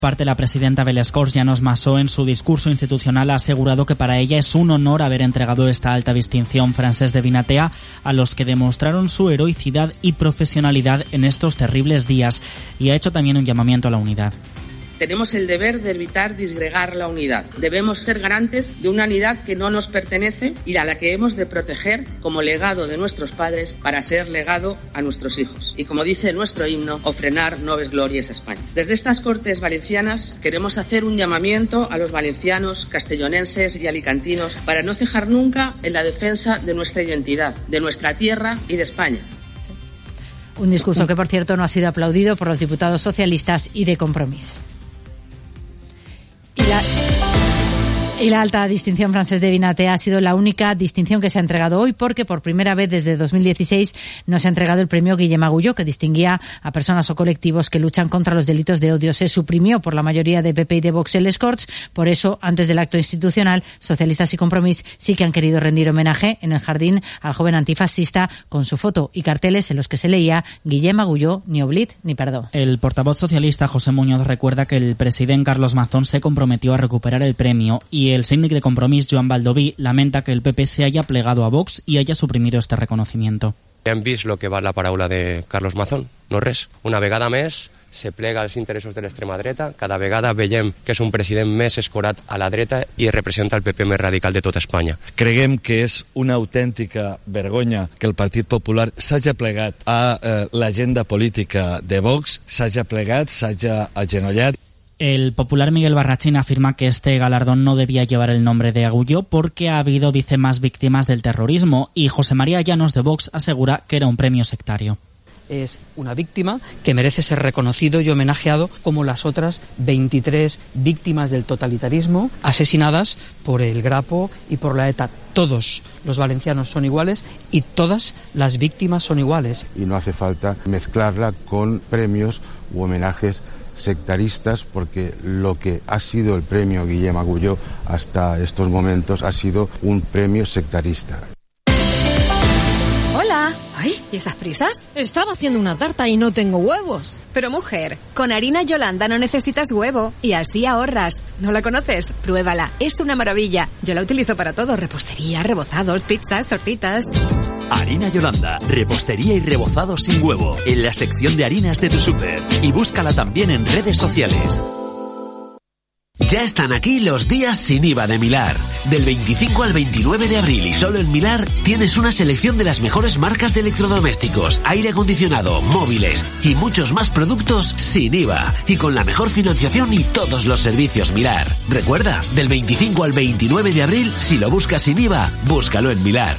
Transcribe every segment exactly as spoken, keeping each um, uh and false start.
Parte, la presidenta Belescors Llanos Massó, en su discurso institucional, ha asegurado que para ella es un honor haber entregado esta alta distinción Francesc de Vinatea a los que demostraron su heroicidad y profesionalidad en estos terribles días, y ha hecho también un llamamiento a la unidad. Tenemos el deber de evitar disgregar la unidad. Debemos ser garantes de una unidad que no nos pertenece y a la que hemos de proteger como legado de nuestros padres para ser legado a nuestros hijos. Y como dice nuestro himno, ofrenar noves glorias a España. Desde estas Cortes Valencianas queremos hacer un llamamiento a los valencianos, castellonenses y alicantinos para no cejar nunca en la defensa de nuestra identidad, de nuestra tierra y de España. Un discurso que, por cierto, no ha sido aplaudido por los diputados socialistas y de Compromís. Y la, y la alta distinción Francesc de Vinatea ha sido la única distinción que se ha entregado hoy, porque por primera vez desde dos mil dieciséis no se ha entregado el premio Guillem Agulló, que distinguía a personas o colectivos que luchan contra los delitos de odio. Se suprimió por la mayoría de P P y de Vox en les Corts. Por eso, antes del acto institucional, socialistas y Compromís sí que han querido rendir homenaje en el jardín al joven antifascista con su foto y carteles en los que se leía Guillem Agulló, ni oblit ni perdó. El portavoz socialista José Muñoz recuerda que el presidente Carlos Mazón se comprometió a recuperar el premio, y el síndic de Compromís, Joan Baldoví, lamenta que el P P se haya plegado a Vox y haya suprimido este reconocimiento. Hem vist lo que va la paraula de Carlos Mazón, no res. Una vegada més se plega als interessos de l'extrema dreta, cada vegada veiem que és un president més escorat a la dreta i representa el P P més radical de tota Espanya. Creguem que és una autèntica vergonya que el Partit Popular s'hagi plegat a eh, l'agenda política de Vox, s'hagi plegat, s'hagi agenollat. El popular Miguel Barrachín afirma que este galardón no debía llevar el nombre de Agulló porque ha habido, dice, más víctimas del terrorismo, y José María Llanos de Vox asegura que era un premio sectario. Es una víctima que merece ser reconocido y homenajeado como las otras veintitrés víctimas del totalitarismo asesinadas por el Grapo y por la ETA. Todos los valencianos son iguales y todas las víctimas son iguales. Y no hace falta mezclarla con premios u homenajes sectaristas, porque lo que ha sido el premio Guillem Agulló hasta estos momentos ha sido un premio sectarista. Hola. Ay, ¿y esas prisas? Estaba haciendo una tarta y no tengo huevos. Pero mujer, con harina Yolanda no necesitas huevo y así ahorras. ¿No la conoces? Pruébala, es una maravilla. Yo la utilizo para todo: repostería, rebozados, pizzas, tortitas. Harina Yolanda, repostería y rebozados sin huevo, en la sección de harinas de tu súper. Y búscala también en redes sociales. Ya están aquí los días sin I V A de Milar. Del veinticinco al veintinueve de abril, y solo en Milar tienes una selección de las mejores marcas de electrodomésticos, aire acondicionado, móviles y muchos más productos sin I V A y con la mejor financiación y todos los servicios Milar. Recuerda, del veinticinco al veintinueve de abril, si lo buscas sin I V A, búscalo en Milar.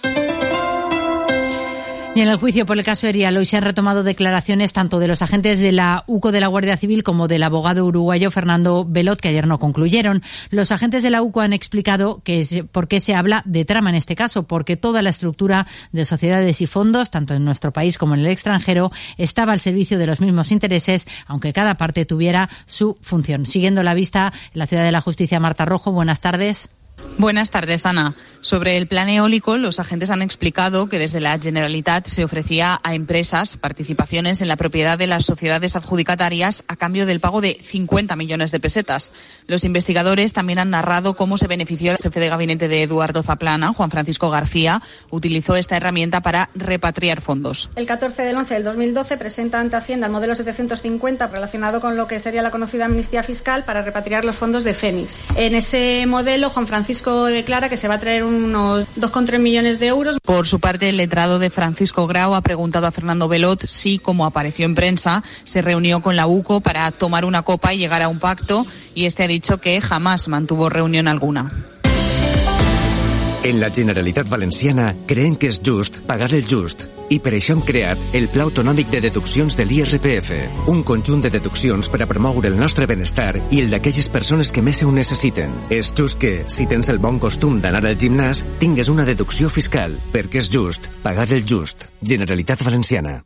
Y en el juicio por el caso Erial hoy se han retomado declaraciones tanto de los agentes de la U C O de la Guardia Civil como del abogado uruguayo Fernando Belot, que ayer no concluyeron. Los agentes de la U C O han explicado que es, por qué se habla de trama en este caso, porque toda la estructura de sociedades y fondos, tanto en nuestro país como en el extranjero, estaba al servicio de los mismos intereses, aunque cada parte tuviera su función. Siguiendo la vista, en la Ciudad de la Justicia, Marta Rojo, buenas tardes. Buenas tardes, Ana. Sobre el plan eólico, los agentes han explicado que desde la Generalitat se ofrecía a empresas participaciones en la propiedad de las sociedades adjudicatarias a cambio del pago de cincuenta millones de pesetas. Los investigadores también han narrado cómo se benefició el jefe de gabinete de Eduardo Zaplana, Juan Francisco García, utilizó esta herramienta para repatriar fondos. El catorce del once del dos mil doce presenta ante Hacienda el modelo setecientos cincuenta relacionado con lo que sería la conocida amnistía fiscal para repatriar los fondos de Fénix. En ese modelo, Juan Francisco declara que se va a traer unos dos coma tres millones de euros. Por su parte, el letrado de Francisco Grau ha preguntado a Fernando Belot si, como apareció en prensa, se reunió con la U C O para tomar una copa y llegar a un pacto, y este ha dicho que jamás mantuvo reunión alguna. En la Generalitat Valenciana creen que és just pagar el just i per això hem creat el Pla Autonòmic de Deduccions de l'I R P F, un conjunt de deduccions per a promoure el nostre benestar i el d'aquelles persones que més ho necessiten. És just que, si tens el bon costum d'anar al gimnàs, tingues una deducció fiscal, perquè és just pagar el just. Generalitat Valenciana.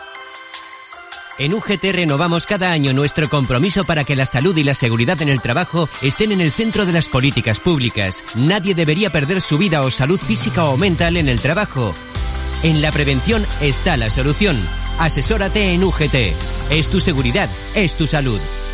En U G T renovamos cada año nuestro compromiso para que la salud y la seguridad en el trabajo estén en el centro de las políticas públicas. Nadie debería perder su vida o salud física o mental en el trabajo. En la prevención está la solución. Asesórate en U G T. Es tu seguridad, es tu salud.